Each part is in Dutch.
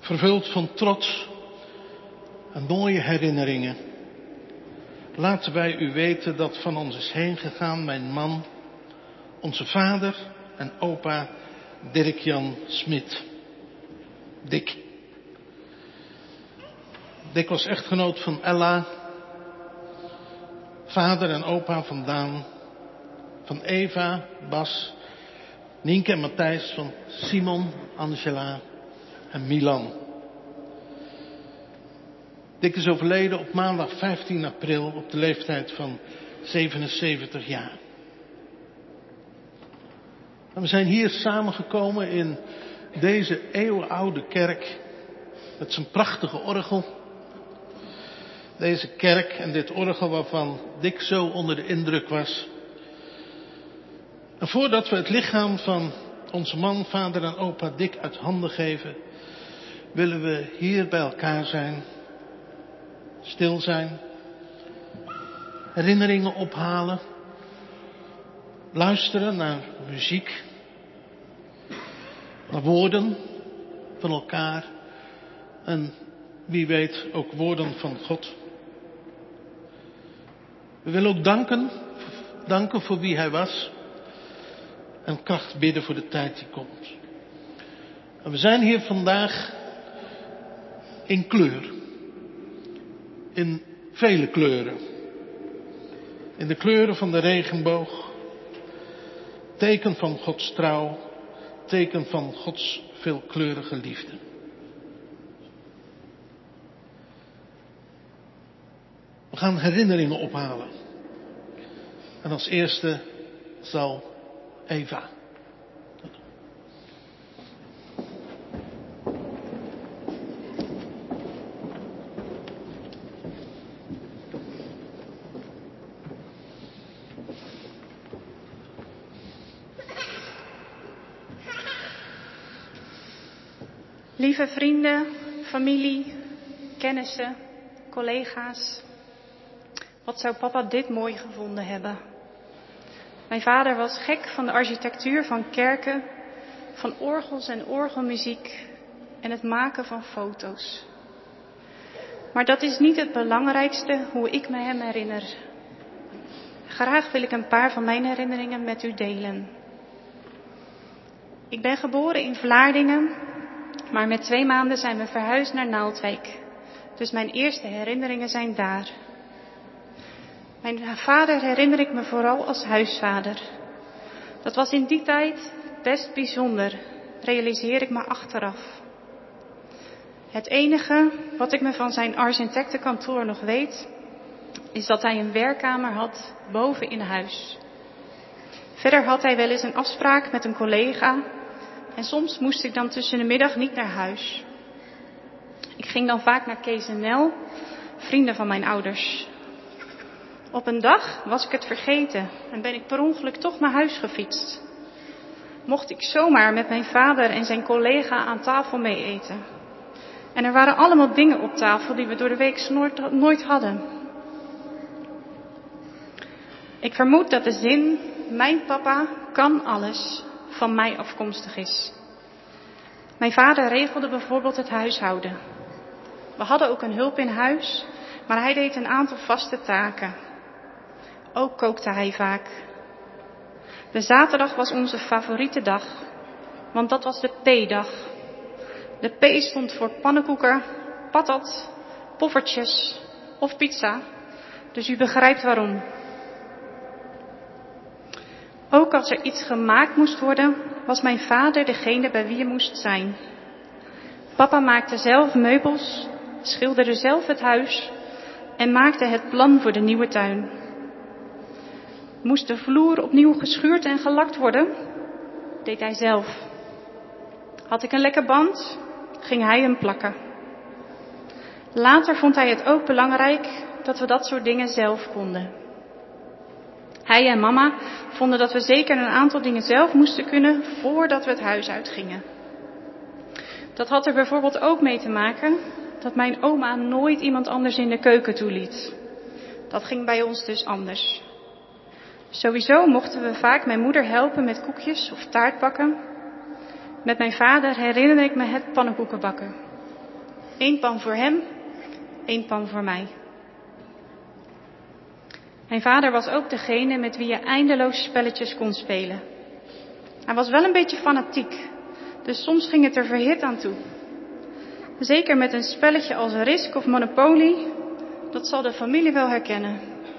Vervuld van trots en mooie herinneringen, laten wij u weten dat van ons is heen gegaan mijn man, onze vader en opa Dirk-Jan Smit. Dick. Dick was echtgenoot van Ella, vader en opa van Daan, van Eva, Bas, Nienke en Matthijs, van Simon, Angela en Milan. Dick is overleden op maandag 15 april op de leeftijd van 77 jaar. En we zijn hier samengekomen in deze eeuwenoude kerk met zijn prachtige orgel. Deze kerk en dit orgel waarvan Dick zo onder de indruk was. En voordat we het lichaam van onze man, vader en opa Dick uit handen geven, willen we hier bij elkaar zijn, stil zijn, herinneringen ophalen, luisteren naar muziek, naar woorden van elkaar en wie weet ook woorden van God. We willen ook danken voor wie hij was en kracht bidden voor de tijd die komt. En we zijn hier vandaag in kleur, in vele kleuren, in de kleuren van de regenboog, teken van Gods trouw, teken van Gods veelkleurige liefde. We gaan herinneringen ophalen. En als eerste zal Eva. Lieve vrienden, familie, kennissen, collega's. Wat zou papa dit mooi gevonden hebben. Mijn vader was gek van de architectuur van kerken, van orgels en orgelmuziek en het maken van foto's. Maar dat is niet het belangrijkste hoe ik me hem herinner. Graag wil ik een paar van mijn herinneringen met u delen. Ik ben geboren in Vlaardingen, maar met 2 maanden zijn we verhuisd naar Naaldwijk. Dus mijn eerste herinneringen zijn daar. Mijn vader herinner ik me vooral als huisvader. Dat was in die tijd best bijzonder, realiseer ik me achteraf. Het enige wat ik me van zijn architectenkantoor nog weet, is dat hij een werkkamer had boven in huis. Verder had hij wel eens een afspraak met een collega en soms moest ik dan tussen de middag niet naar huis. Ik ging dan vaak naar Kees en Nel, vrienden van mijn ouders. Op een dag was ik het vergeten en ben ik per ongeluk toch naar huis gefietst. Mocht ik zomaar met mijn vader en zijn collega aan tafel mee eten. En er waren allemaal dingen op tafel die we door de week nooit hadden. Ik vermoed dat de zin, mijn papa kan alles, van mij afkomstig is. Mijn vader regelde bijvoorbeeld het huishouden. We hadden ook een hulp in huis, maar hij deed een aantal vaste taken. Ook kookte hij vaak. De zaterdag was onze favoriete dag, want dat was de P-dag. De P stond voor pannenkoeken, patat, poffertjes of pizza, dus u begrijpt waarom. Ook als er iets gemaakt moest worden, was mijn vader degene bij wie je moest zijn. Papa maakte zelf meubels, schilderde zelf het huis en maakte het plan voor de nieuwe tuin. Moest de vloer opnieuw geschuurd en gelakt worden? Deed hij zelf. Had ik een lekker band? Ging hij hem plakken. Later vond hij het ook belangrijk dat we dat soort dingen zelf konden. Hij en mama vonden dat we zeker een aantal dingen zelf moesten kunnen voordat we het huis uitgingen. Dat had er bijvoorbeeld ook mee te maken dat mijn oma nooit iemand anders in de keuken toeliet. Dat ging bij ons dus anders. Sowieso mochten we vaak mijn moeder helpen met koekjes of taartbakken. Met mijn vader herinner ik me het pannenkoekenbakken. 1 pan voor hem, 1 pan voor mij. Mijn vader was ook degene met wie je eindeloos spelletjes kon spelen. Hij was wel een beetje fanatiek, dus soms ging het er verhit aan toe. Zeker met een spelletje als Risk of Monopoly, dat zal de familie wel herkennen.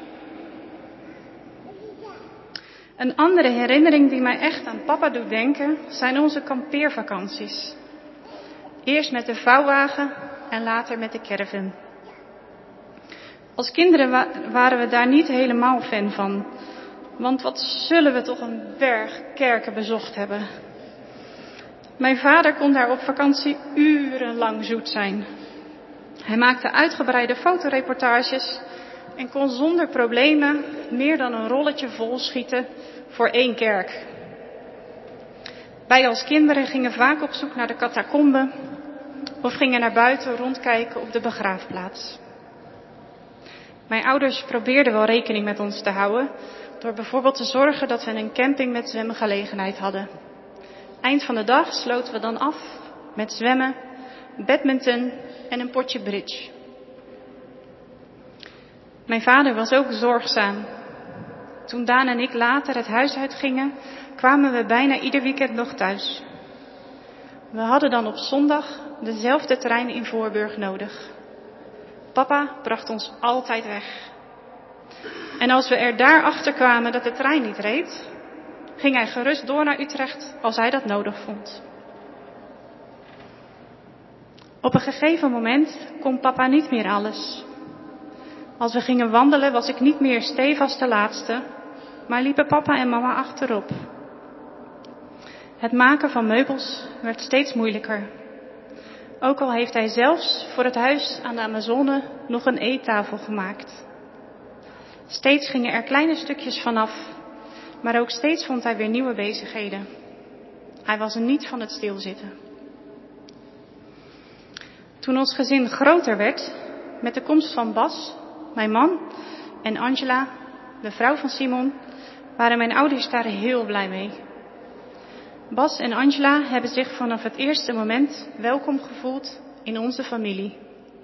Een andere herinnering die mij echt aan papa doet denken, zijn onze kampeervakanties. Eerst met de vouwwagen en later met de caravan. Als kinderen waren we daar niet helemaal fan van. Want wat zullen we toch een berg kerken bezocht hebben. Mijn vader kon daar op vakantie urenlang zoet zijn. Hij maakte uitgebreide fotoreportages en kon zonder problemen meer dan een rolletje vol schieten voor 1 kerk. Wij als kinderen gingen vaak op zoek naar de catacomben of gingen naar buiten rondkijken op de begraafplaats. Mijn ouders probeerden wel rekening met ons te houden door bijvoorbeeld te zorgen dat we een camping met zwemgelegenheid hadden. Eind van de dag sloten we dan af met zwemmen, badminton en een potje bridge. Mijn vader was ook zorgzaam. Toen Daan en ik later het huis uitgingen, kwamen we bijna ieder weekend nog thuis. We hadden dan op zondag dezelfde trein in Voorburg nodig. Papa bracht ons altijd weg. En als we er daarachter kwamen dat de trein niet reed, ging hij gerust door naar Utrecht als hij dat nodig vond. Op een gegeven moment kon papa niet meer alles. Als we gingen wandelen was ik niet meer stevast de laatste, maar liepen papa en mama achterop. Het maken van meubels werd steeds moeilijker. Ook al heeft hij zelfs voor het huis aan de Amazone nog een eettafel gemaakt. Steeds gingen er kleine stukjes vanaf, maar ook steeds vond hij weer nieuwe bezigheden. Hij was niet van het stilzitten. Toen ons gezin groter werd, met de komst van Bas, mijn man, en Angela, de vrouw van Simon, waren mijn ouders daar heel blij mee. Bas en Angela hebben zich vanaf het eerste moment welkom gevoeld in onze familie.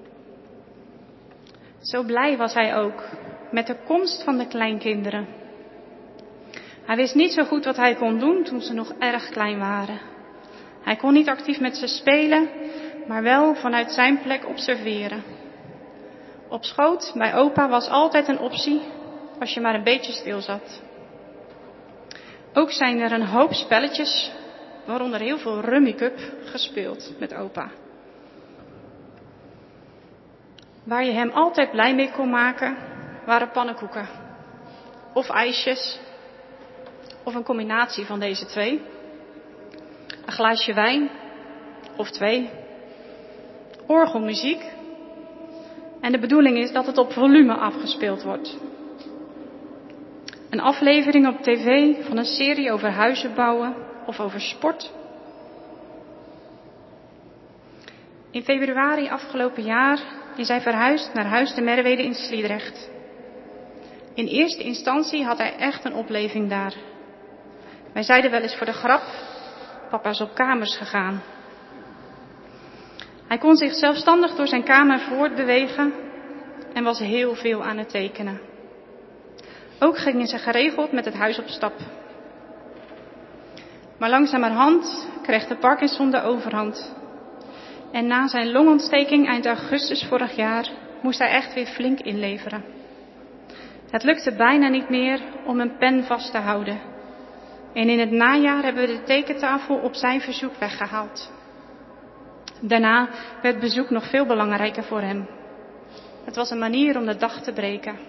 Zo blij was hij ook met de komst van de kleinkinderen. Hij wist niet zo goed wat hij kon doen toen ze nog erg klein waren. Hij kon niet actief met ze spelen, maar wel vanuit zijn plek observeren. Op schoot bij opa was altijd een optie als je maar een beetje stil zat. Ook zijn er een hoop spelletjes, waaronder heel veel Rummy Cup, gespeeld met opa. Waar je hem altijd blij mee kon maken, waren pannenkoeken. Of ijsjes. Of een combinatie van deze 2. Een glaasje wijn. Of 2. Orgelmuziek. En de bedoeling is dat het op volume afgespeeld wordt. Een aflevering op tv van een serie over huizen bouwen of over sport. In februari afgelopen jaar is hij verhuisd naar Huis de Merwede in Sliedrecht. In eerste instantie had hij echt een opleving daar. Wij zeiden wel eens voor de grap, papa is op kamers gegaan. Hij kon zich zelfstandig door zijn kamer voortbewegen en was heel veel aan het tekenen. Ook gingen ze geregeld met het huis op stap. Maar langzamerhand kreeg de Parkinson de overhand. En na zijn longontsteking eind augustus vorig jaar moest hij echt weer flink inleveren. Het lukte bijna niet meer om een pen vast te houden. En in het najaar hebben we de tekentafel op zijn verzoek weggehaald. Daarna werd bezoek nog veel belangrijker voor hem. Het was een manier om de dag te breken.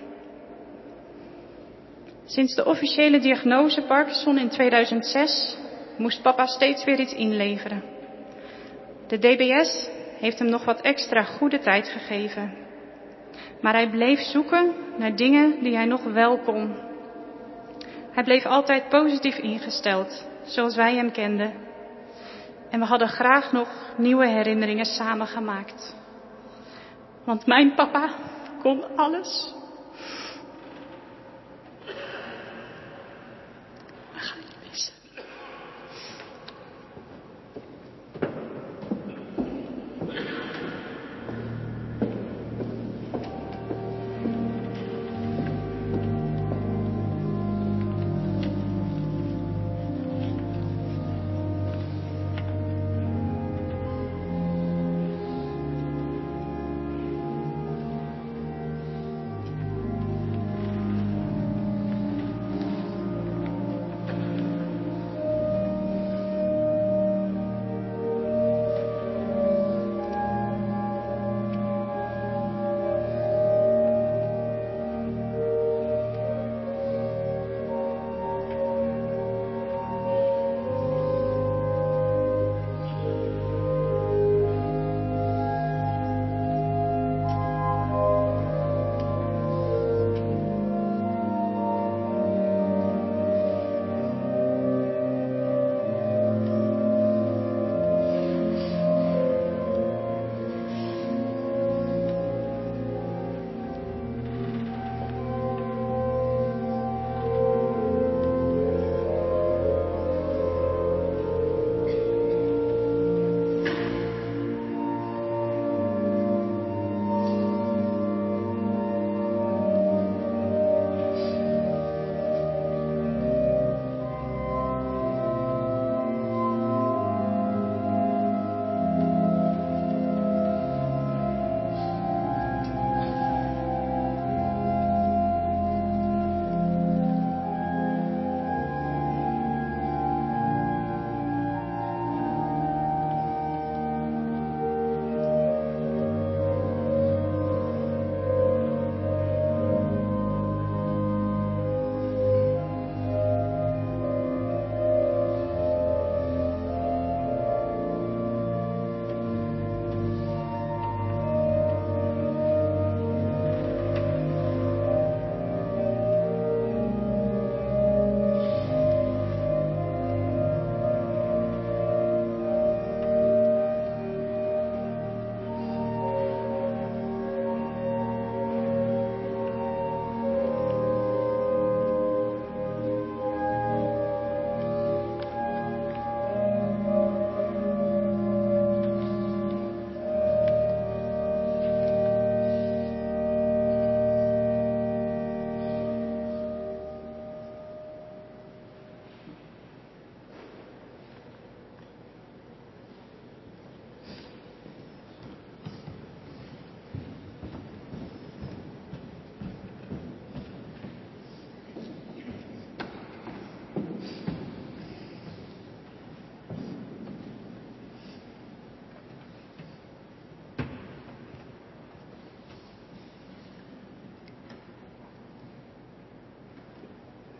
Sinds de officiële diagnose Parkinson in 2006 moest papa steeds weer iets inleveren. De DBS heeft hem nog wat extra goede tijd gegeven. Maar hij bleef zoeken naar dingen die hij nog wel kon. Hij bleef altijd positief ingesteld, zoals wij hem kenden. En we hadden graag nog nieuwe herinneringen samen gemaakt. Want mijn papa kon alles. We gaan je missen.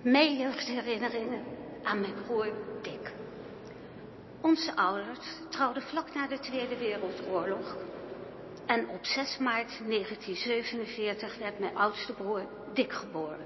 Mijn jeugdherinneringen aan mijn broer Dick. Onze ouders trouwden vlak na de Tweede Wereldoorlog. En op 6 maart 1947 werd mijn oudste broer Dick geboren.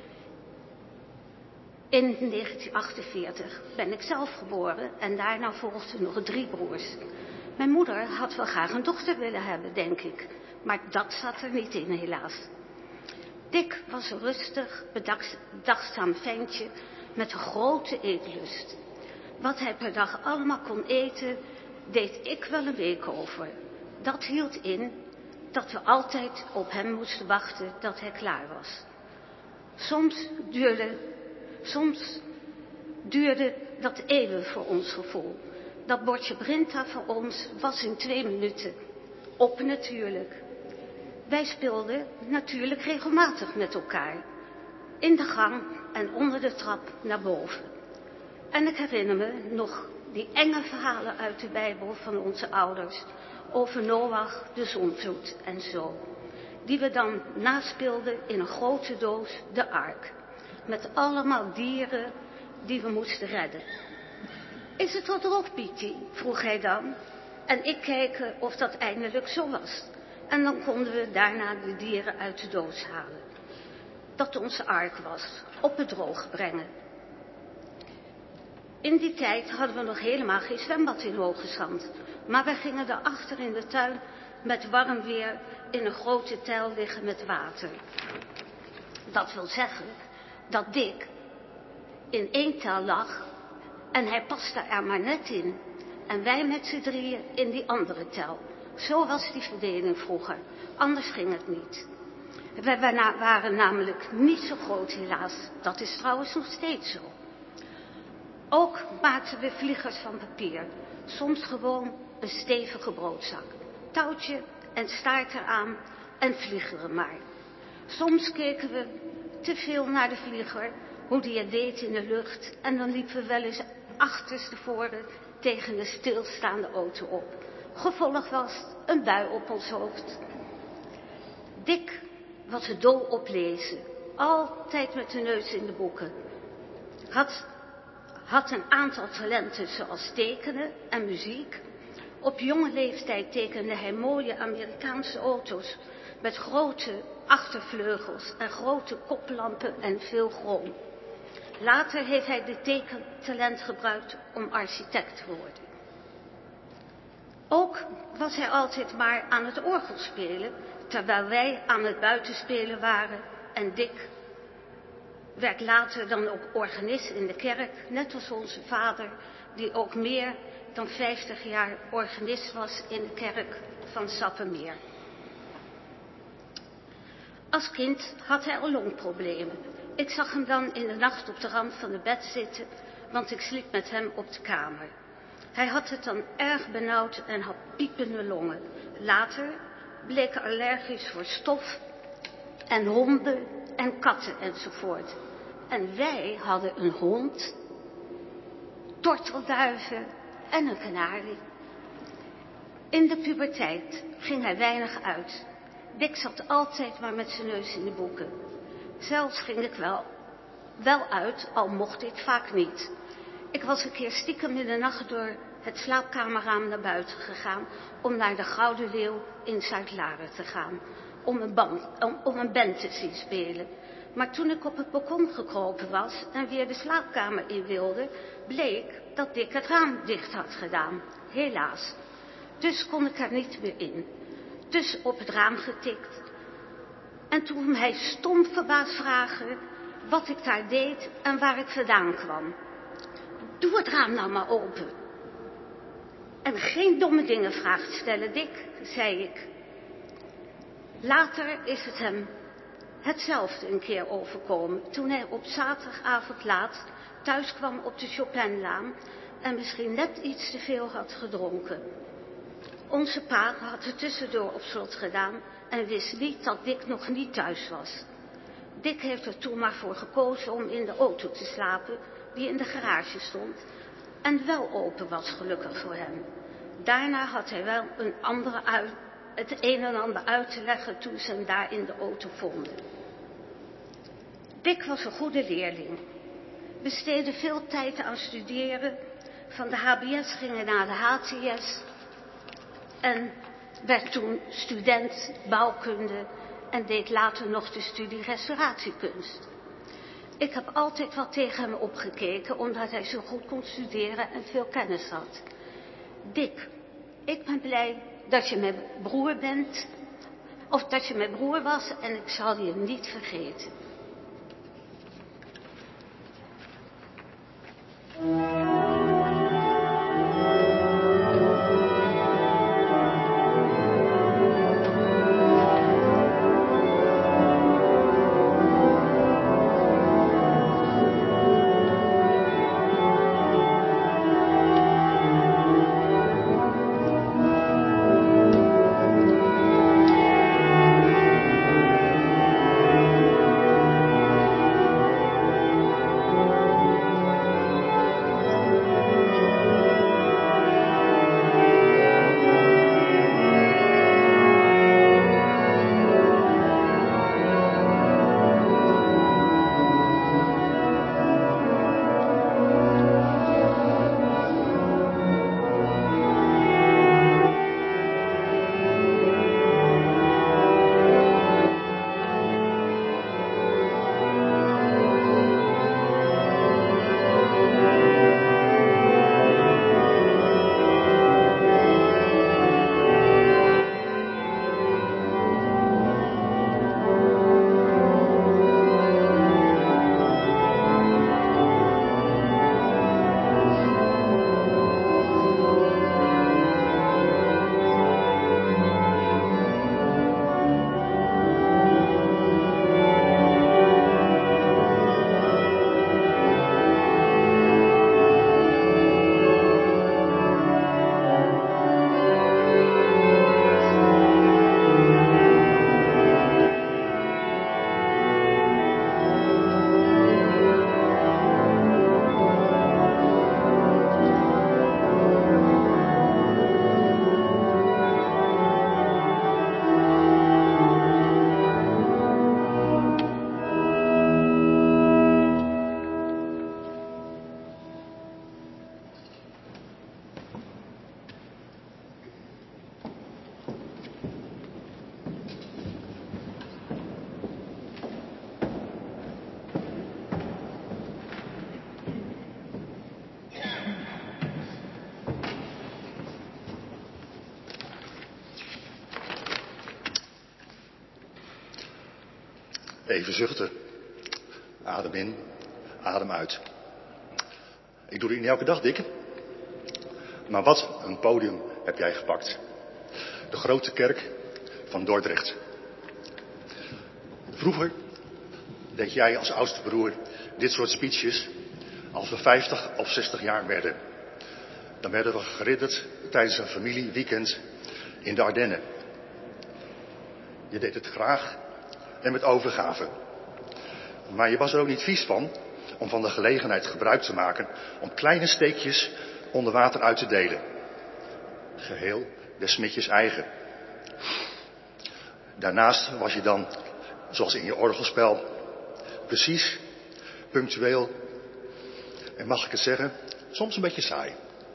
In 1948 ben ik zelf geboren en daarna volgden nog 3 broers. Mijn moeder had wel graag een dochter willen hebben, denk ik. Maar dat zat er niet in, helaas. Dick was een rustig, bedachtzaam ventje met een grote eetlust. Wat hij per dag allemaal kon eten, deed ik wel een week over. Dat hield in dat we altijd op hem moesten wachten dat hij klaar was. Soms duurde dat eeuwen voor ons gevoel. Dat bordje Brinta voor ons was in 2 minuten. Op natuurlijk. Wij speelden natuurlijk regelmatig met elkaar. In de gang en onder de trap naar boven. En ik herinner me nog die enge verhalen uit de Bijbel van onze ouders. Over Noach, de zondvloed en zo. Die we dan naspeelden in een grote doos, de ark. Met allemaal dieren die we moesten redden. Is het wat erop, Pietie? Vroeg hij dan. En ik kijken of dat eindelijk zo was. En dan konden we daarna de dieren uit de doos halen. Dat onze ark was, op het droog brengen. In die tijd hadden we nog helemaal geen zwembad in Hoogezand. Maar we gingen daarachter in de tuin met warm weer in een grote tel liggen met water. Dat wil zeggen dat Dick in 1 tel lag en hij paste er maar net in. En wij met z'n 3 in die andere tel. Zo was die verdeling vroeger. Anders ging het niet. We waren namelijk niet zo groot helaas. Dat is trouwens nog steeds zo. Ook maakten we vliegers van papier. Soms gewoon een stevige broodzak. Touwtje en staart eraan en vliegeren maar. Soms keken we te veel naar de vlieger, hoe die het deed in de lucht. En dan liepen we wel eens achterstevoren tegen een stilstaande auto op. Gevolg was een bui op ons hoofd. Dick was er dol op lezen. Altijd met de neus in de boeken. Had een aantal talenten zoals tekenen en muziek. Op jonge leeftijd tekende hij mooie Amerikaanse auto's met grote achtervleugels en grote koplampen en veel chroom. Later heeft hij dit tekentalent gebruikt om architect te worden. Ook was hij altijd maar aan het orgel spelen, terwijl wij aan het buitenspelen waren. En Dick werd later dan ook organist in de kerk, net als onze vader, die ook meer dan 50 jaar organist was in de kerk van Sappemeer. Als kind had hij al longproblemen. Ik zag hem dan in de nacht op de rand van het bed zitten, want ik sliep met hem op de kamer. Hij had het dan erg benauwd en had piepende longen. Later bleek hij allergisch voor stof en honden en katten enzovoort. En wij hadden een hond, tortelduiven en een kanarie. In de puberteit ging hij weinig uit. Dick zat altijd maar met zijn neus in de boeken. Zelfs ging ik wel uit, al mocht dit vaak niet. Ik was een keer stiekem in de nacht door het slaapkamerraam naar buiten gegaan om naar de Gouden Leeuw in Zuid-Laren te gaan. Om een band te zien spelen. Maar toen ik op het balkon gekropen was en weer de slaapkamer in wilde, bleek dat Dick het raam dicht had gedaan. Helaas. Dus kon ik er niet meer in. Dus op het raam getikt. En toen hij stom verbaasd vragen wat ik daar deed en waar ik vandaan kwam. Doe het raam nou maar open. En geen domme dingen vragen stellen, Dick, zei ik. Later is het hem hetzelfde een keer overkomen. Toen hij op zaterdagavond laat thuis kwam op de Chopinlaan en misschien net iets te veel had gedronken. Onze pa had het tussendoor op slot gedaan en wist niet dat Dick nog niet thuis was. Dick heeft er toen maar voor gekozen om in de auto te slapen die in de garage stond en wel open was, gelukkig voor hem. Daarna had hij wel het een en ander uit te leggen toen ze hem daar in de auto vonden. Dick was een goede leerling. Besteedde veel tijd aan studeren. Van de HBS ging hij naar de HTS. En werd toen student bouwkunde. En deed later nog de studie restauratiekunst. Ik heb altijd wat tegen hem opgekeken, omdat hij zo goed kon studeren en veel kennis had. Dick, ik ben blij dat je mijn broer bent. Of dat je mijn broer was en ik zal je niet vergeten. Even zuchten. Adem in, adem uit. Ik doe dit niet elke dag, Dick. Maar wat een podium heb jij gepakt. De grote kerk van Dordrecht. Vroeger deed jij als oudste broer dit soort speeches als we 50 of 60 jaar werden. Dan werden we geridderd tijdens een familieweekend in de Ardennen. Je deed het graag en met overgave. Maar je was er ook niet vies van om van de gelegenheid gebruik te maken om kleine steekjes onder water uit te delen. Geheel des smitjes eigen. Daarnaast was je dan, zoals in je orgelspel, precies, punctueel en mag ik het zeggen, soms een beetje saai.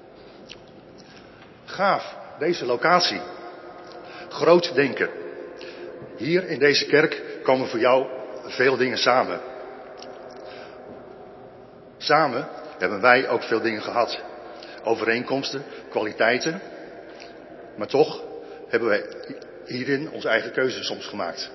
Gaaf, deze locatie. Groot denken. Hier in deze kerk komen voor jou veel dingen samen. Samen hebben wij ook veel dingen gehad. Overeenkomsten, kwaliteiten. Maar toch hebben wij hierin onze eigen keuzes soms gemaakt.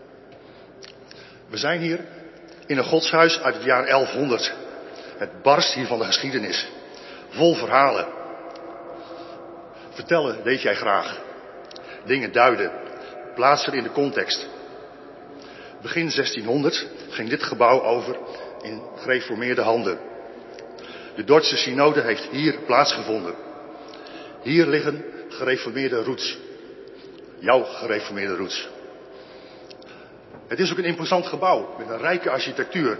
We zijn hier in een godshuis uit het jaar 1100. Het barst hier van de geschiedenis. Vol verhalen. Vertellen deed jij graag. Dingen duiden. Plaatsen in de context. Begin 1600 ging dit gebouw over in gereformeerde handen. De Dordtse synode heeft hier plaatsgevonden. Hier liggen gereformeerde roots. Jouw gereformeerde roots. Het is ook een imposant gebouw met een rijke architectuur.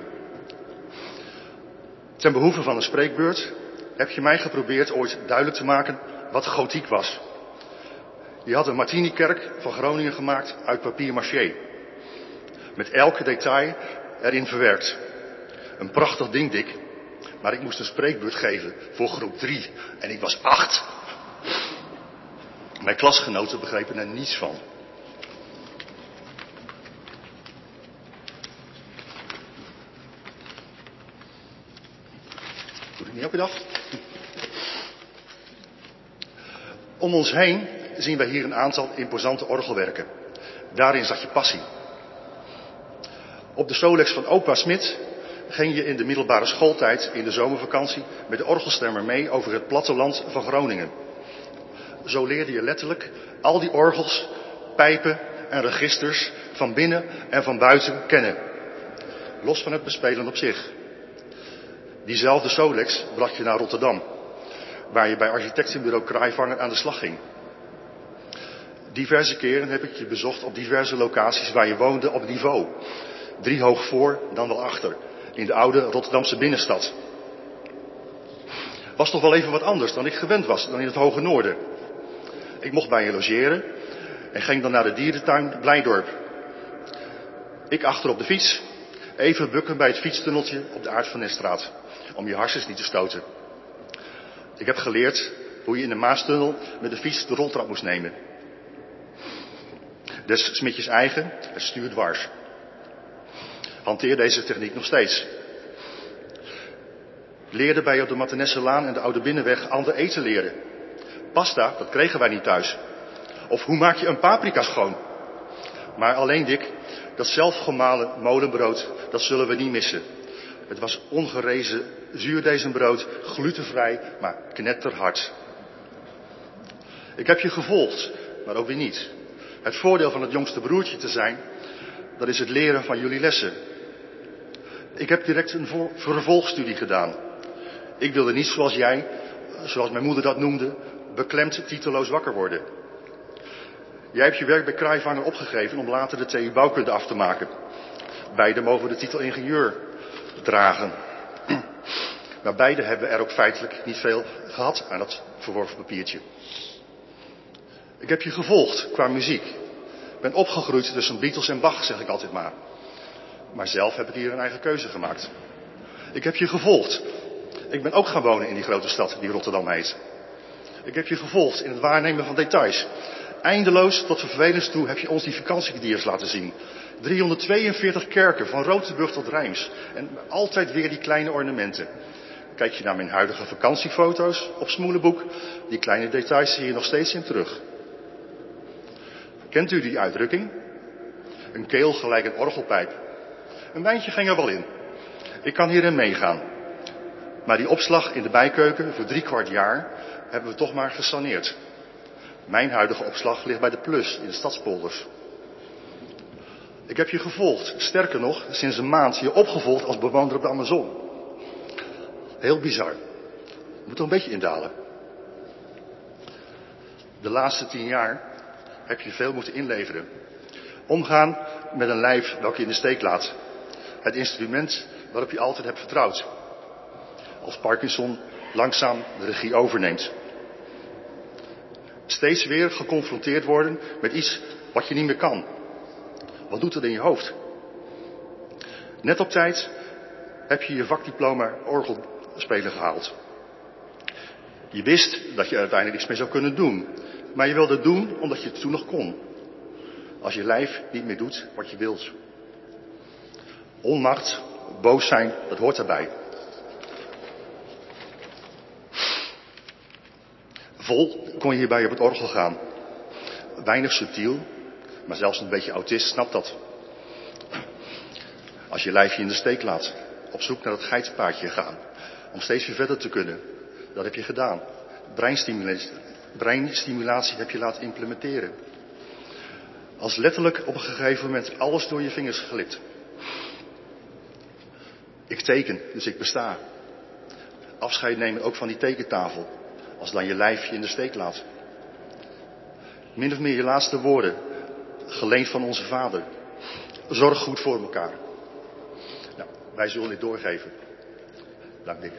Ten behoeve van een spreekbeurt heb je mij geprobeerd ooit duidelijk te maken wat gotiek was. Je had een Martinikerk van Groningen gemaakt uit papier-maché. Met elk detail erin verwerkt. Een prachtig ding, Dick. Maar ik moest een spreekbeurt geven voor groep 3 en ik was 8. Mijn klasgenoten begrepen er niets van. Doe ik niet elke dag? Om ons heen zien wij hier een aantal imposante orgelwerken. Daarin zat je passie. Op de Solex van opa Smit ging je in de middelbare schooltijd in de zomervakantie met de orgelstemmer mee over het platteland van Groningen. Zo leerde je letterlijk al die orgels, pijpen en registers van binnen en van buiten kennen. Los van het bespelen op zich. Diezelfde Solex bracht je naar Rotterdam, waar je bij architectenbureau Kraaivanger aan de slag ging. Diverse keren heb ik je bezocht op diverse locaties waar je woonde op niveau. 3 hoog voor, dan wel achter. In de oude Rotterdamse binnenstad. Was toch wel even wat anders dan ik gewend was, dan in het hoge noorden. Ik mocht bij je logeren en ging dan naar de dierentuin Blijdorp. Ik achter op de fiets, even bukken bij het fietstunneltje op de Aart van Nesstraat. Om je harsens niet te stoten. Ik heb geleerd hoe je in de Maastunnel met de fiets de roltrap moest nemen. Des Smitjes eigen, het stuur dwars. Hanteer deze techniek nog steeds. Leerde bij op de Mattenesselaan en de Oude Binnenweg ander eten leren. Pasta, dat kregen wij niet thuis. Of hoe maak je een paprika schoon? Maar alleen Dick, dat zelfgemalen molenbrood, dat zullen we niet missen. Het was ongerezen zuurdezenbrood, glutenvrij, maar knetterhard. Ik heb je gevolgd, maar ook weer niet. Het voordeel van het jongste broertje te zijn, dat is het leren van jullie lessen. Ik heb direct een vervolgstudie gedaan. Ik wilde niet zoals jij, zoals mijn moeder dat noemde, beklemd titeloos wakker worden. Jij hebt je werk bij Kraaivanger opgegeven om later de TU Bouwkunde af te maken. Beide mogen de titel ingenieur dragen. Maar beide hebben er ook feitelijk niet veel gehad aan dat verworven papiertje. Ik heb je gevolgd qua muziek. Ik ben opgegroeid tussen Beatles en Bach, zeg ik altijd maar. Maar zelf heb ik hier een eigen keuze gemaakt. Ik heb je gevolgd. Ik ben ook gaan wonen in die grote stad die Rotterdam heet. Ik heb je gevolgd in het waarnemen van details. Eindeloos tot vervelens toe heb je ons die vakantiediers laten zien. 342 kerken, van Rotenburg tot Reims. En altijd weer die kleine ornamenten. Kijk je naar mijn huidige vakantiefoto's op Smoelenboek, die kleine details zie je nog steeds in terug. Kent u die uitdrukking? Een keel gelijk een orgelpijp. Een wijntje ging er wel in. Ik kan hierin meegaan. Maar die opslag in de bijkeuken voor 3/4 jaar hebben we toch maar gesaneerd. Mijn huidige opslag ligt bij de Plus in de Stadspolders. Ik heb je gevolgd. Sterker nog, sinds een maand je opgevolgd als bewoner op de Amazon. Heel bizar. Moet er een beetje indalen. De laatste 10 jaar heb je veel moeten inleveren. Omgaan met een lijf dat je in de steek laat. Het instrument waarop je altijd hebt vertrouwd. Als Parkinson langzaam de regie overneemt. Steeds weer geconfronteerd worden met iets wat je niet meer kan. Wat doet het in je hoofd? Net op tijd heb je je vakdiploma orgelspeler gehaald. Je wist dat je er uiteindelijk niks mee zou kunnen doen. Maar je wilde het doen omdat je het toen nog kon. Als je lijf niet meer doet wat je wilt. Onmacht, boos zijn, dat hoort erbij. Vol kon je hierbij op het orgel gaan. Weinig subtiel, maar zelfs een beetje autist snapt dat. Als je lijf je in de steek laat, op zoek naar het geitenpaadje gaan, om steeds weer verder te kunnen. Dat heb je gedaan. Breinstimulatie heb je laten implementeren. Als letterlijk op een gegeven moment alles door je vingers glipt. Ik teken, dus ik besta. Afscheid nemen ook van die tekentafel. Als dan je lijf je in de steek laat. Min of meer je laatste woorden. Geleend van onze Vader. Zorg goed voor elkaar. Nou, wij zullen dit doorgeven. Dank Dick.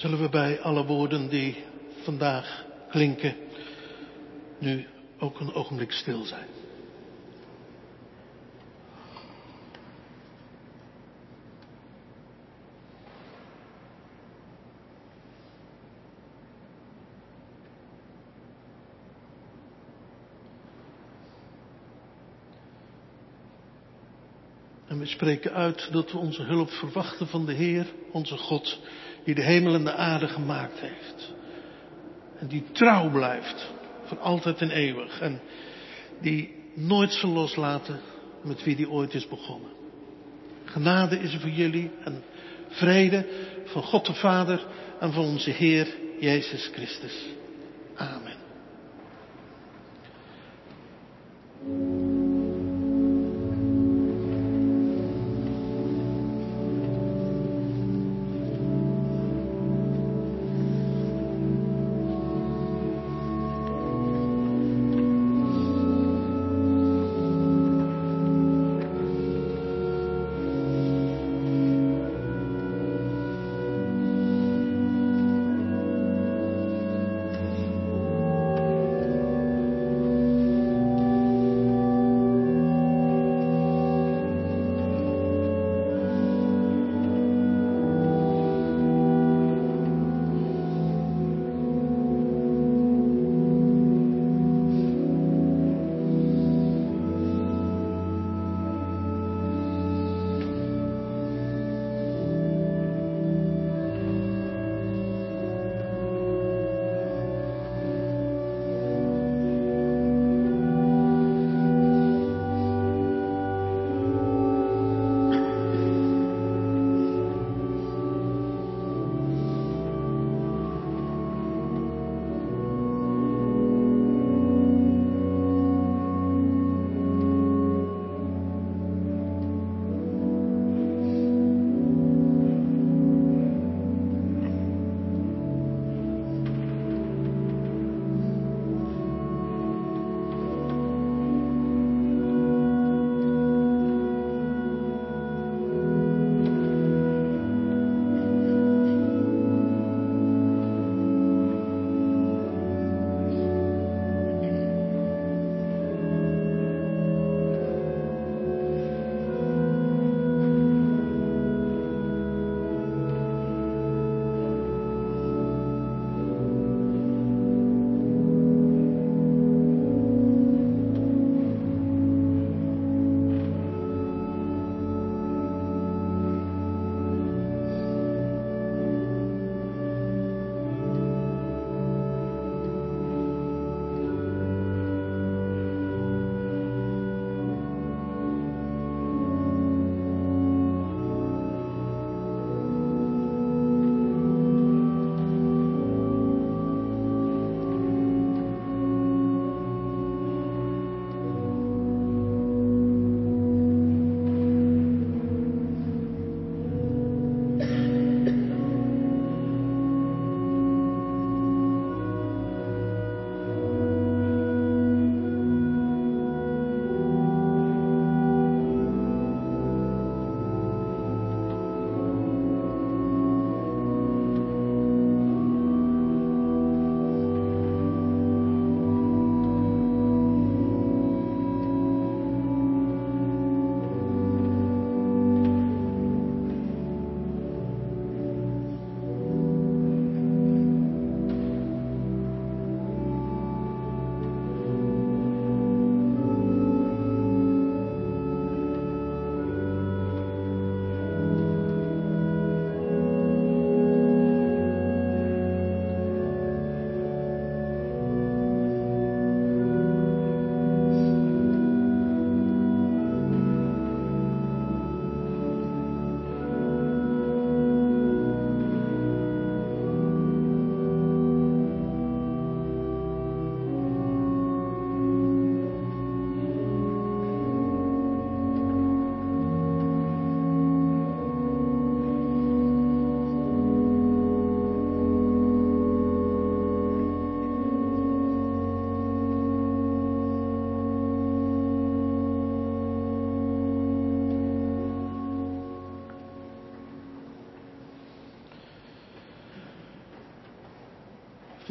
zullen we bij alle woorden die vandaag klinken nu ook een ogenblik stil zijn. En we spreken uit dat we onze hulp verwachten van de Heer, onze God, die de hemel en de aarde gemaakt heeft. En die trouw blijft, voor altijd en eeuwig. En die nooit zal loslaten met wie die ooit is begonnen. Genade is er voor jullie en vrede van God de Vader en van onze Heer Jezus Christus. Amen.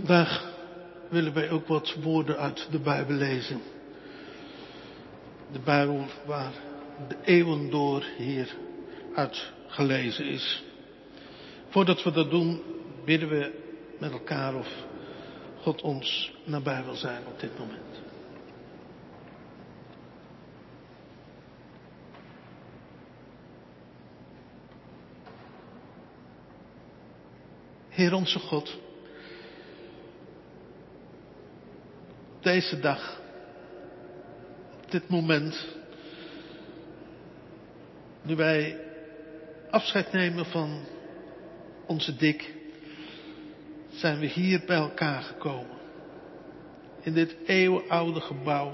Vandaag willen wij ook wat woorden uit de Bijbel lezen. De Bijbel waar de eeuwen door hier uitgelezen is. Voordat we dat doen, bidden we met elkaar of God ons nabij wil zijn op dit moment. Heer onze God, op deze dag, op dit moment, nu wij afscheid nemen van onze Dick, zijn we hier bij elkaar gekomen. In dit eeuwenoude gebouw.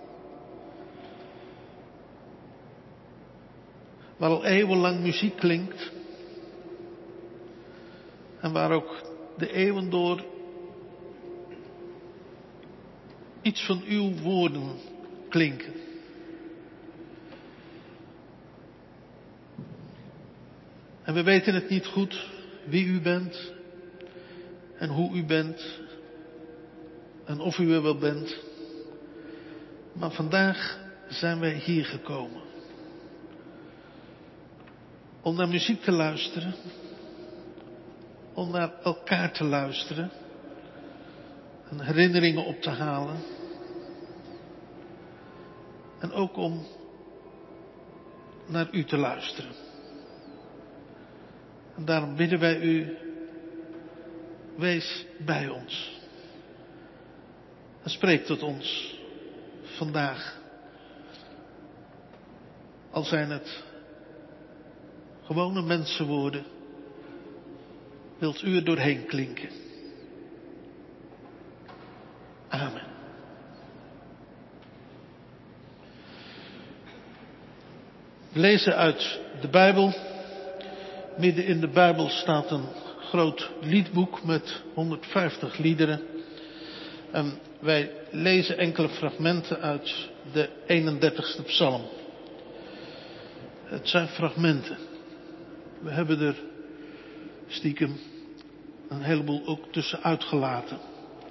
Waar al eeuwenlang muziek klinkt. En waar ook de eeuwen door iets van uw woorden klinken. En we weten het niet goed wie u bent en hoe u bent en of u er wel bent. Maar vandaag zijn wij hier gekomen om naar muziek te luisteren, om naar elkaar te luisteren en herinneringen op te halen. En ook om naar u te luisteren. En daarom bidden wij u, wees bij ons. En spreek tot ons vandaag. Al zijn het gewone mensenwoorden, wilt u er doorheen klinken. Amen. We lezen uit de Bijbel. Midden in de Bijbel staat een groot liedboek met 150 liederen. En wij lezen enkele fragmenten uit de 31ste psalm. Het zijn fragmenten. We hebben er stiekem een heleboel ook tussen uitgelaten.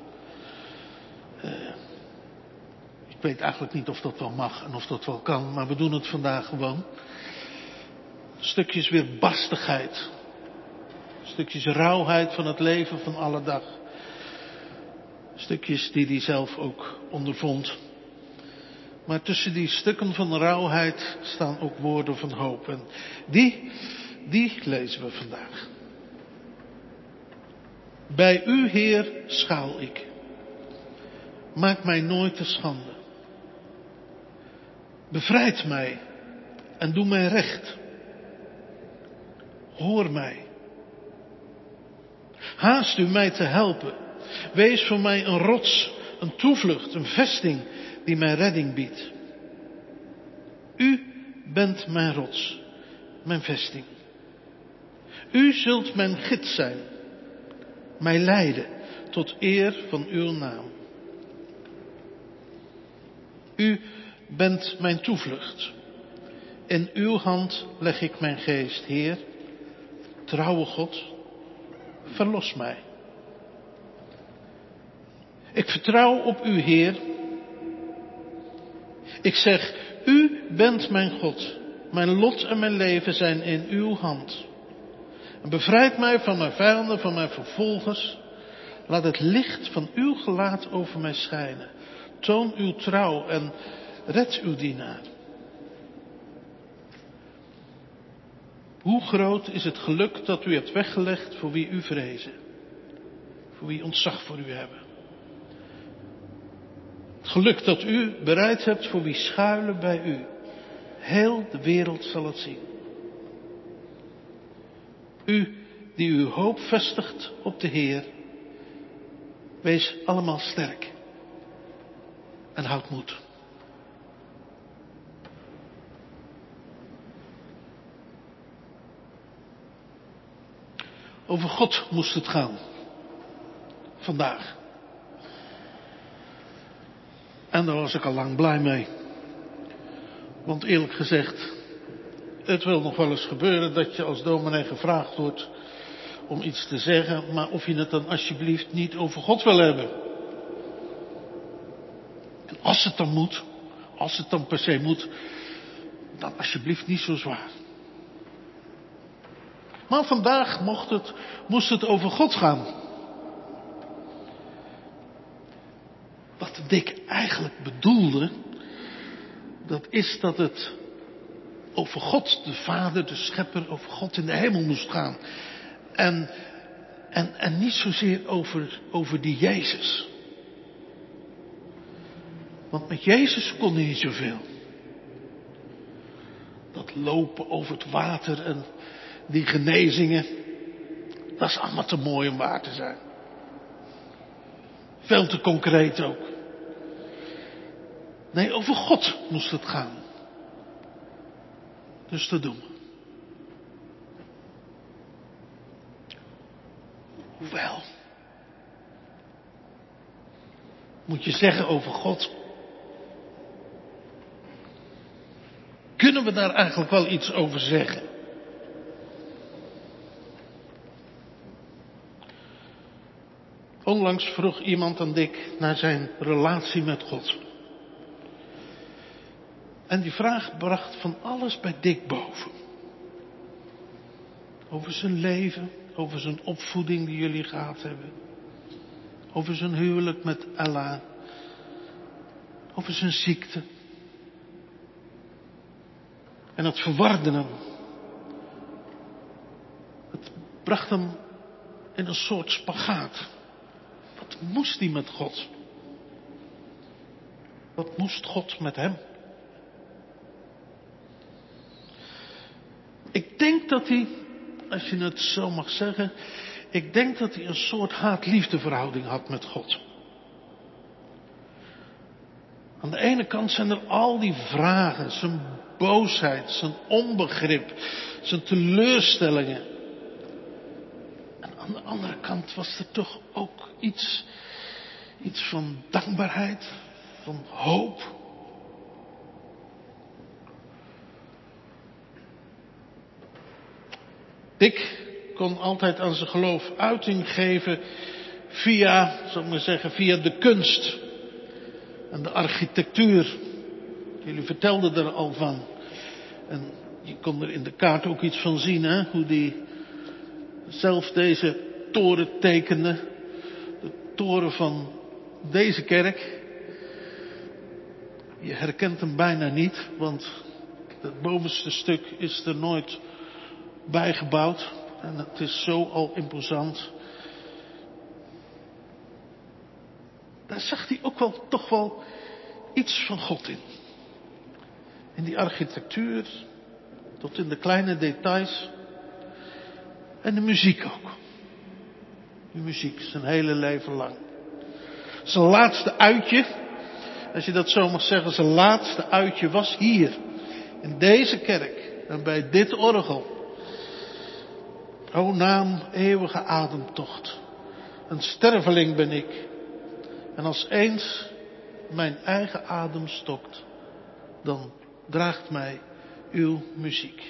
Ik weet eigenlijk niet of dat wel mag en of dat wel kan, maar we doen het vandaag gewoon. Stukjes weerbarstigheid. Stukjes rauwheid van het leven van alle dag. Stukjes die hij zelf ook ondervond. Maar tussen die stukken van rauwheid staan ook woorden van hoop. En die lezen we vandaag. Bij u, Heer, schuil ik. Maak mij nooit te schande. Bevrijd mij en doe mij recht. Hoor mij. Haast u mij te helpen. Wees voor mij een rots, een toevlucht, een vesting die mij redding biedt. U bent mijn rots, mijn vesting. U zult mijn gids zijn, mij leiden tot eer van uw naam. U bent mijn toevlucht. In uw hand leg ik mijn geest, Heer. Trouwe God, verlos mij. Ik vertrouw op u, Heer. Ik zeg, u bent mijn God. Mijn lot en mijn leven zijn in uw hand. En bevrijd mij van mijn vijanden, van mijn vervolgers. Laat het licht van uw gelaat over mij schijnen. Toon uw trouw en red uw dienaar. Hoe groot is het geluk dat u hebt weggelegd voor wie u vrezen. Voor wie ontzag voor u hebben. Het geluk dat u bereid hebt voor wie schuilen bij u. Heel de wereld zal het zien. U die uw hoop vestigt op de Heer. Wees allemaal sterk. En houd moed. Over God moest het gaan. Vandaag. En daar was ik al lang blij mee. Want eerlijk gezegd, het wil nog wel eens gebeuren dat je als dominee gevraagd wordt om iets te zeggen, maar of je het dan alsjeblieft niet over God wil hebben. En als het dan moet, als het dan per se moet, dan alsjeblieft niet zo zwaar. Maar vandaag moest het over God gaan. Wat Dick eigenlijk bedoelde, dat is dat het over God, de Vader, de Schepper, over God in de hemel moest gaan. En niet zozeer over die Jezus. Want met Jezus kon hij niet zoveel. Dat lopen over het water en die genezingen, dat is allemaal te mooi om waar te zijn. Veel te concreet ook. Nee, over God moest het gaan. Dus dat doen we. Hoewel, moet je zeggen over God, kunnen we daar eigenlijk wel iets over zeggen? Onlangs vroeg iemand aan Dick naar zijn relatie met God. En die vraag bracht van alles bij Dick boven. Over zijn leven, over zijn opvoeding die jullie gehad hebben. Over zijn huwelijk met Ella. Over zijn ziekte. En het verwarde hem. Het bracht hem in een soort spagaat. Wat moest hij met God? Wat moest God met hem? Ik denk dat hij, als je het zo mag zeggen, ik denk dat hij een soort haat-liefde verhouding had met God. Aan de ene kant zijn er al die vragen, zijn boosheid, zijn onbegrip, zijn teleurstellingen. En aan de andere kant was er toch ook iets van dankbaarheid, van hoop. Dick kon altijd aan zijn geloof uiting geven via, zal ik maar zeggen, via de kunst en de architectuur. Jullie vertelden er al van. En je kon er in de kaart ook iets van zien, hè? Hoe die zelf deze toren tekende. De toren van deze kerk. Je herkent hem bijna niet, want het bovenste stuk is er nooit bijgebouwd. En het is zo al imposant. Daar zag hij ook wel, toch wel iets van God in. In die architectuur, tot in de kleine details. En de muziek ook. De muziek, zijn hele leven lang. Zijn laatste uitje, als je dat zo mag zeggen, zijn laatste uitje was hier. In deze kerk en bij dit orgel. O naam, eeuwige ademtocht. Een sterveling ben ik. En als eens mijn eigen adem stokt, dan draagt mij uw muziek.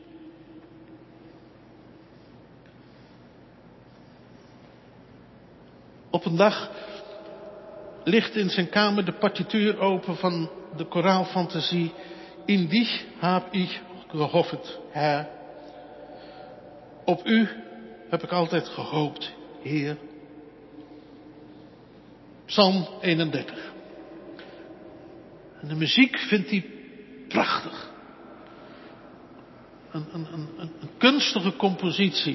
Op een dag ligt in zijn kamer de partituur open van de koraalfantasie In dich hab ich gehofft, Herr. Op u heb ik altijd gehoopt, Heer. Psalm 31. En de muziek vindt hij prachtig. Een kunstige compositie.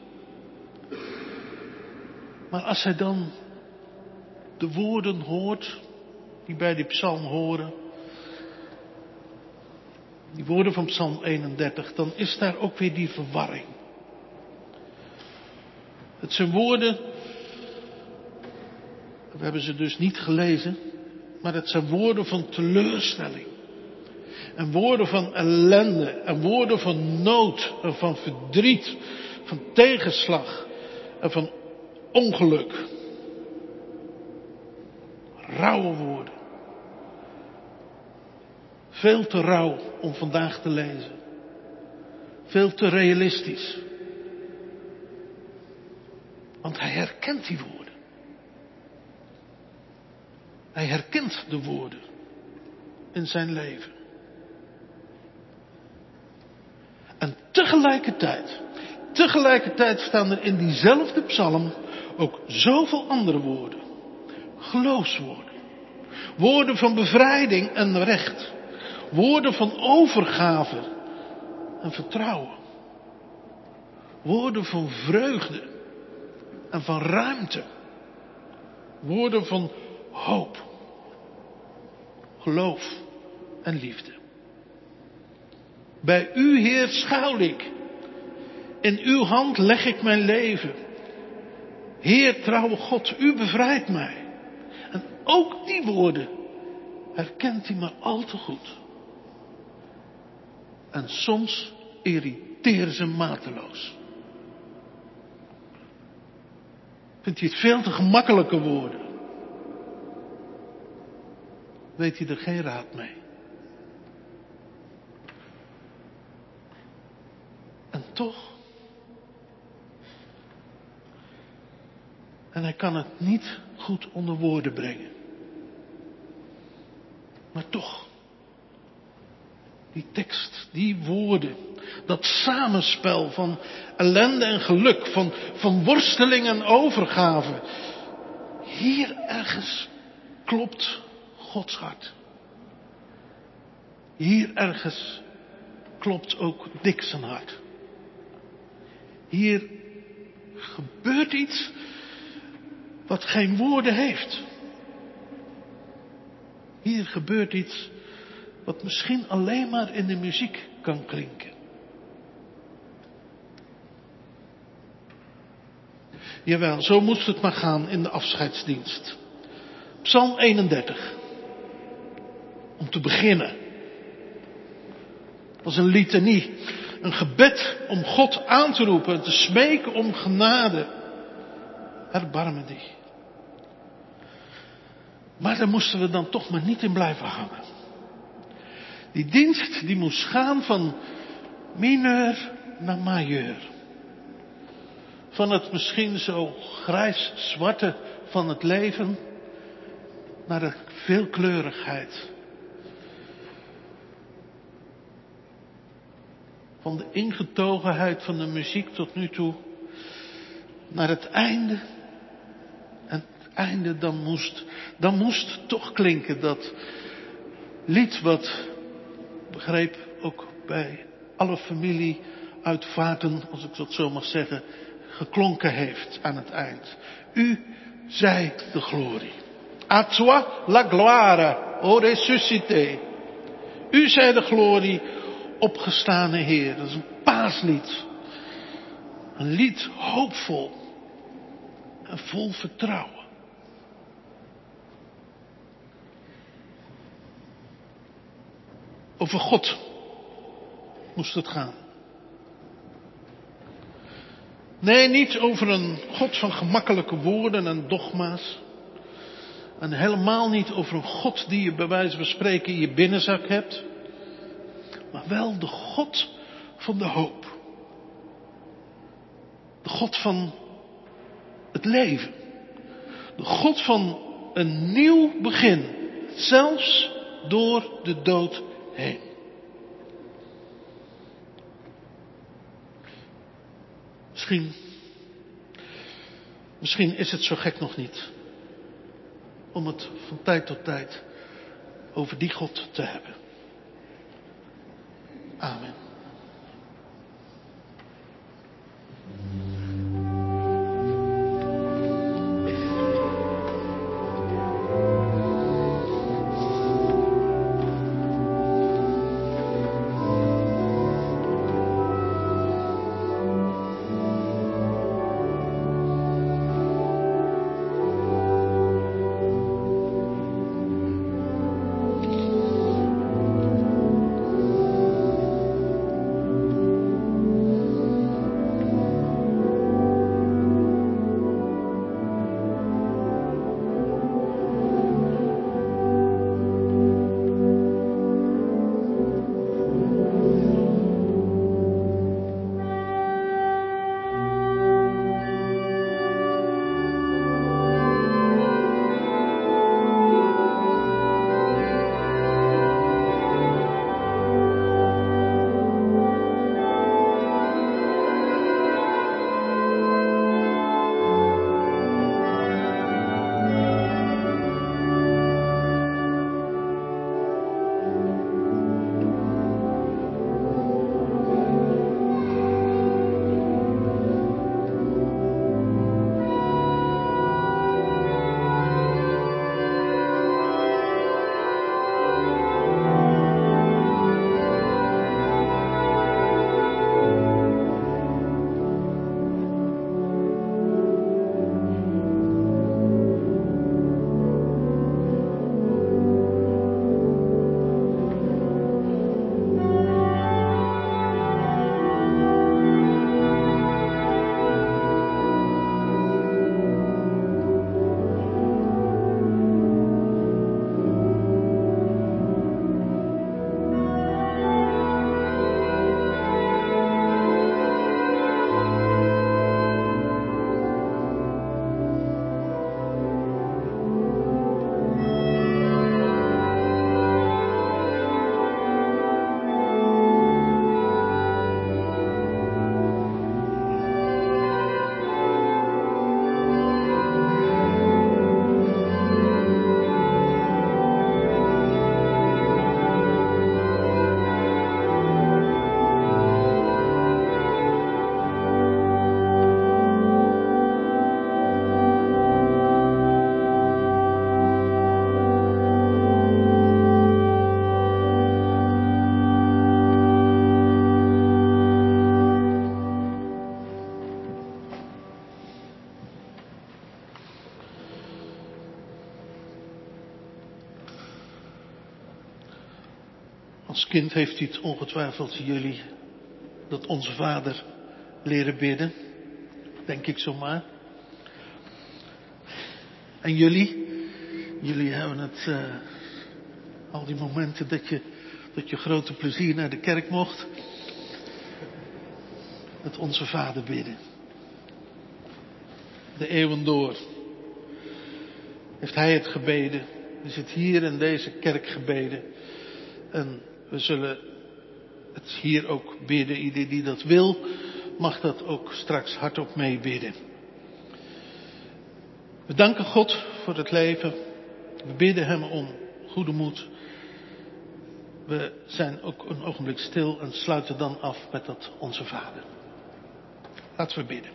Maar als hij dan de woorden hoort die bij die psalm horen, die woorden van Psalm 31, dan is daar ook weer die verwarring. Het zijn woorden, we hebben ze dus niet gelezen, maar het zijn woorden van teleurstelling. En woorden van ellende, en woorden van nood, en van verdriet, van tegenslag, en van ongeluk. Rauwe woorden. Veel te rauw om vandaag te lezen. Veel te realistisch. Want hij herkent die woorden. Hij herkent de woorden in zijn leven. En tegelijkertijd staan er in diezelfde psalm ook zoveel andere woorden. Geloofswoorden. Woorden van bevrijding en recht. Woorden van overgave en vertrouwen. Woorden van vreugde en van ruimte. Woorden van hoop. Geloof en liefde. Bij u, Heer, schuil ik. In uw hand leg ik mijn leven. Heer, trouwe God, u bevrijdt mij. En ook die woorden herkent hij maar al te goed. En soms irriteren ze mateloos. Vindt hij het veel te gemakkelijke woorden? Weet hij er geen raad mee? En toch. En hij kan het niet goed onder woorden brengen. Maar toch. Die tekst, die woorden. Dat samenspel van ellende en geluk. Van worsteling en overgave. Hier ergens klopt Gods hart. Hier ergens klopt ook Dick zijn hart. Hier gebeurt iets wat geen woorden heeft. Hier gebeurt iets wat misschien alleen maar in de muziek kan klinken. Jawel, zo moest het maar gaan in de afscheidsdienst. Psalm 31. Om te beginnen. Dat was een litanie. Een gebed om God aan te roepen en te smeken om genade. Erbarme die. Maar daar moesten we dan toch maar niet in blijven hangen. Die dienst die moest gaan van mineur naar majeur. Van het misschien zo grijs-zwarte van het leven naar de veelkleurigheid. Van de ingetogenheid van de muziek tot nu toe naar het einde. En het einde dan moest toch klinken dat lied wat, begreep, ook bij alle familieuitvaarten, als ik dat zo mag zeggen, geklonken heeft aan het eind. U zij de glorie. A toi la gloire, o ressuscité. U zij de glorie, opgestane Heer. Dat is een paaslied. Een lied hoopvol en vol vertrouwen. Over God moest het gaan. Nee, niet over een God van gemakkelijke woorden en dogma's. En helemaal niet over een God die je bij wijze van spreken in je binnenzak hebt. Maar wel de God van de hoop. De God van het leven. De God van een nieuw begin. Zelfs door de dood heen. Misschien is het zo gek nog niet. Om het van tijd tot tijd over die God te hebben. Amen. kind heeft u het ongetwijfeld jullie dat onze Vader leren bidden. Denk ik zomaar. En jullie hebben het, al die momenten dat je grote plezier naar de kerk mocht. Het onze Vader bidden. De eeuwen door. Heeft Hij het gebeden. Is het hier in deze kerk gebeden. En we zullen het hier ook bidden. Ieder die dat wil, mag dat ook straks hardop meebidden. We danken God voor het leven. We bidden Hem om goede moed. We zijn ook een ogenblik stil en sluiten dan af met dat onze Vader. Laten we bidden.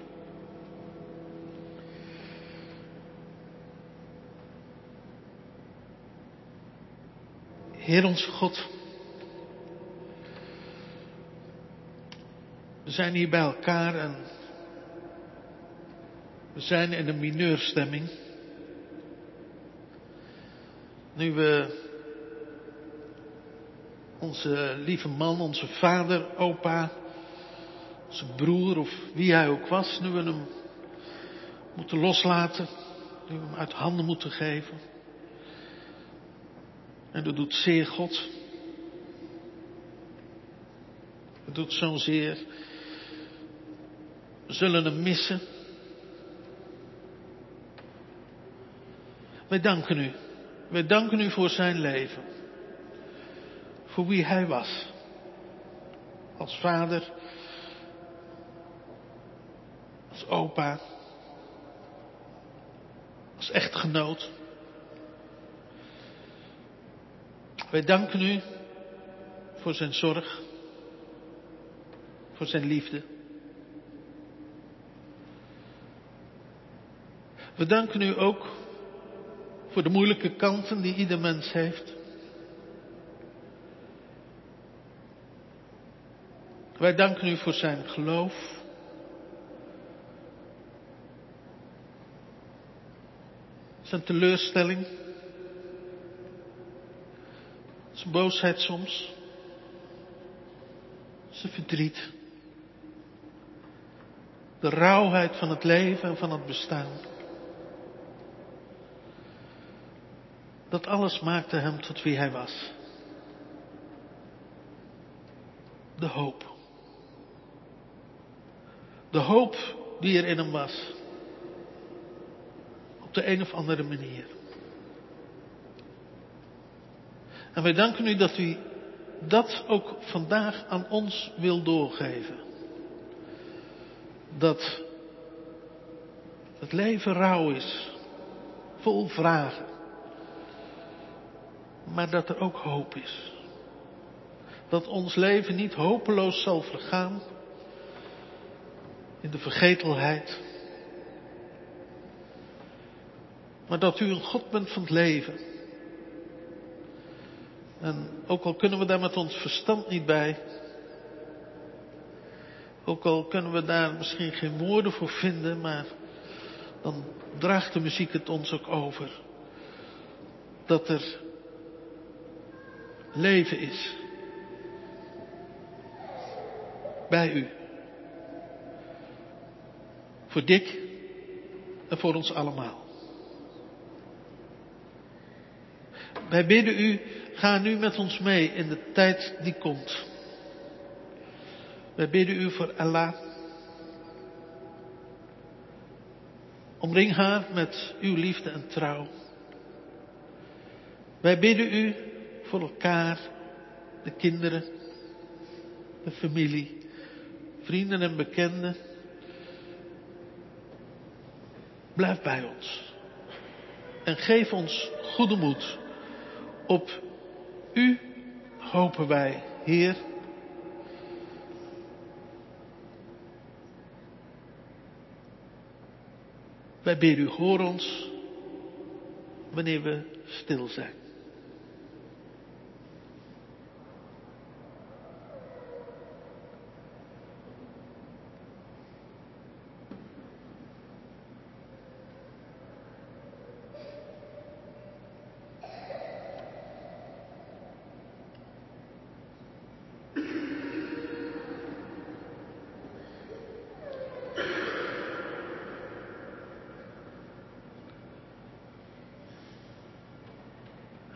Heer onze God, we zijn hier bij elkaar en we zijn in een mineurstemming. Nu we onze lieve man, onze vader, opa, onze broer of wie hij ook was, nu we hem moeten loslaten, nu we hem uit handen moeten geven. En dat doet zeer God. Het doet zozeer. We zullen hem missen. Wij danken u. Wij danken u voor zijn leven. Voor wie hij was. Als vader. Als opa. Als echtgenoot. Wij danken u voor zijn zorg. Voor zijn liefde. We danken u ook voor de moeilijke kanten die ieder mens heeft. Wij danken u voor zijn geloof. Zijn teleurstelling. Zijn boosheid soms. Zijn verdriet. De rauwheid van het leven en van het bestaan. Dat alles maakte hem tot wie hij was. De hoop. De hoop die er in hem was. Op de een of andere manier. En wij danken u dat u dat ook vandaag aan ons wil doorgeven. Dat het leven rauw is. Vol vragen. Maar dat er ook hoop is. Dat ons leven niet hopeloos zal vergaan. In de vergetelheid. Maar dat u een God bent van het leven. En ook al kunnen we daar met ons verstand niet bij. Ook al kunnen we daar misschien geen woorden voor vinden. Maar dan draagt de muziek het ons ook over. Dat er leven is. Bij u. Voor Dick en voor ons allemaal. Wij bidden u, ga nu met ons mee in de tijd die komt. Wij bidden u voor Ella. Omring haar met uw liefde en trouw. Wij bidden u voor elkaar, de kinderen, de familie, vrienden en bekenden. Blijf bij ons. En geef ons goede moed. Op u hopen wij, Heer. Wij bidden u, hoor ons wanneer we stil zijn.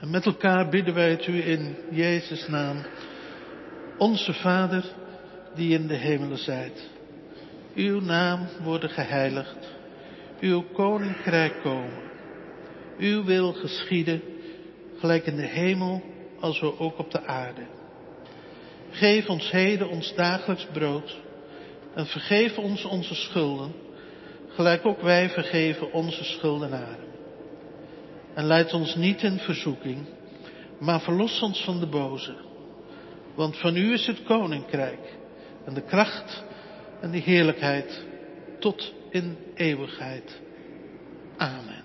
En met elkaar bidden wij het u in Jezus' naam. Onze Vader, die in de hemelen zijt. Uw naam worden geheiligd. Uw koninkrijk komen. Uw wil geschieden, gelijk in de hemel, als ook op de aarde. Geef ons heden ons dagelijks brood. En vergeef ons onze schulden, gelijk ook wij vergeven onze schuldenaren. En leid ons niet in verzoeking, maar verlos ons van de boze. Want van u is het koninkrijk en de kracht en de heerlijkheid tot in eeuwigheid. Amen.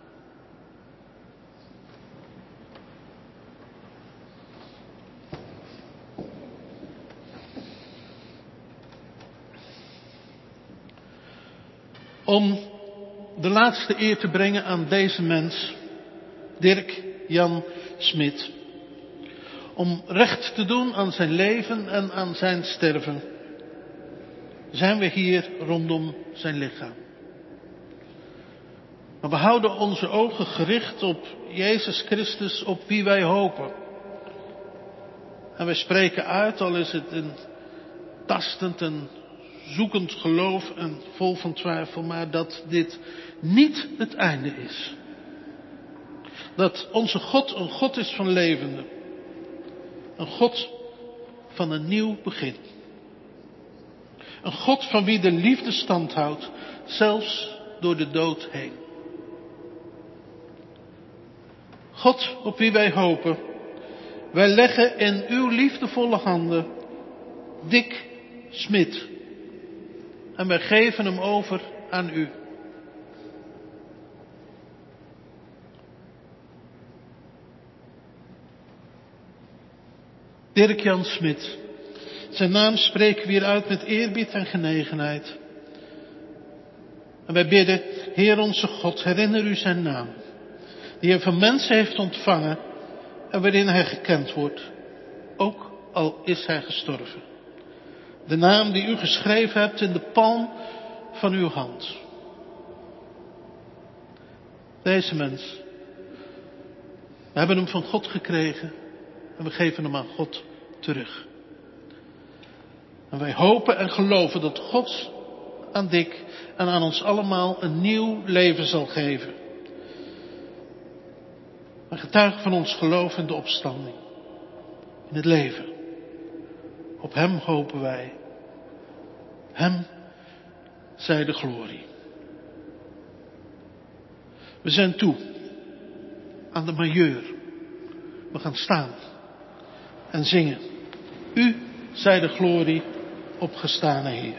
Om de laatste eer te brengen aan deze mens, Dirk Jan Smit. Om recht te doen aan zijn leven en aan zijn sterven, zijn we hier rondom zijn lichaam. Maar we houden onze ogen gericht op Jezus Christus, op wie wij hopen. En wij spreken uit, al is het een tastend en zoekend geloof en vol van twijfel, maar dat dit niet het einde is. Dat onze God een God is van levenden. Een God van een nieuw begin. Een God van wie de liefde stand houdt, zelfs door de dood heen. God op wie wij hopen, wij leggen in uw liefdevolle handen Dick Smit. En wij geven hem over aan u. Dirk Jan Smit. Zijn naam spreken we hier uit met eerbied en genegenheid. En wij bidden, Heer onze God, herinner u zijn naam. Die hij van mensen heeft ontvangen en waarin hij gekend wordt. Ook al is hij gestorven. De naam die u geschreven hebt in de palm van uw hand. Deze mens. We hebben hem van God gekregen en we geven hem aan God terug. En wij hopen en geloven dat God aan Dick en aan ons allemaal een nieuw leven zal geven. We getuigen van ons geloof in de opstanding. In het leven. Op hem hopen wij. Hem zij de glorie. We zijn toe aan de majeur. We gaan staan en zingen. U zij de glorie, opgestane Heer.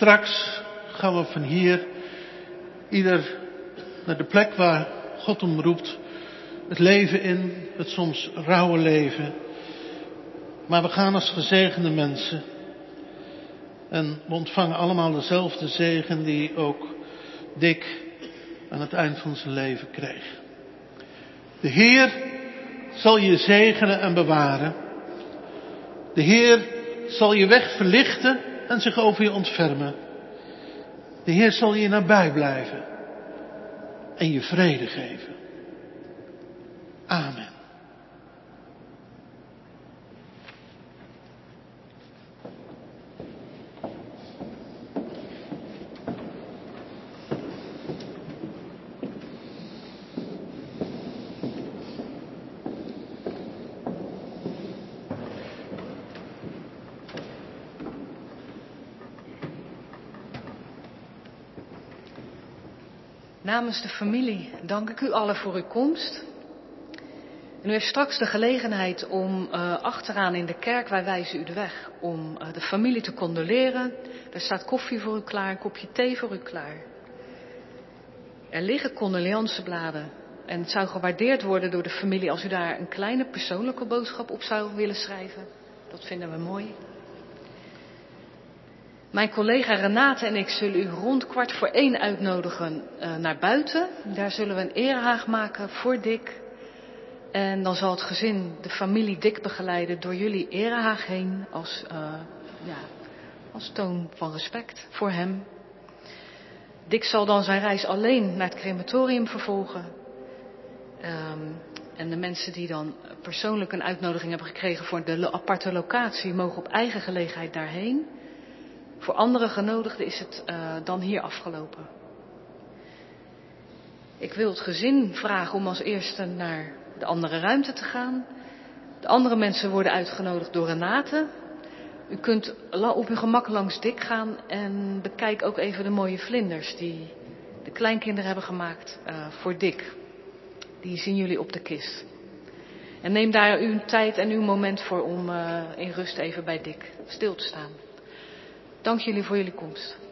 straks gaan we van hier ieder naar de plek waar God hem roept. Het leven in, het soms rauwe leven. Maar we gaan als gezegende mensen. En we ontvangen allemaal dezelfde zegen die ook Dick aan het eind van zijn leven kreeg. De Heer zal je zegenen en bewaren. De Heer zal je weg verlichten en zich over je ontfermen. De Heer zal je nabij blijven en je vrede geven. Amen. Namens de familie dank ik u allen voor uw komst. En u heeft straks de gelegenheid om achteraan in de kerk, wij wijzen u de weg, om de familie te condoleren. Er staat koffie voor u klaar, een kopje thee voor u klaar. Er liggen condoleancebladen en het zou gewaardeerd worden door de familie als u daar een kleine persoonlijke boodschap op zou willen schrijven. Dat vinden we mooi. Mijn collega Renate en ik zullen u rond 1:15 uitnodigen naar buiten. Daar zullen we een erehaag maken voor Dick. En dan zal het gezin de familie Dick begeleiden door jullie erehaag heen als toon van respect voor hem. Dick zal dan zijn reis alleen naar het crematorium vervolgen. En de mensen die dan persoonlijk een uitnodiging hebben gekregen voor de aparte locatie mogen op eigen gelegenheid daarheen. Voor andere genodigden is het dan hier afgelopen. Ik wil het gezin vragen om als eerste naar de andere ruimte te gaan. De andere mensen worden uitgenodigd door Renate. U kunt op uw gemak langs Dick gaan en bekijk ook even de mooie vlinders die de kleinkinderen hebben gemaakt voor Dick. Die zien jullie op de kist. En neem daar uw tijd en uw moment voor om in rust even bij Dick stil te staan. Dank jullie voor jullie komst.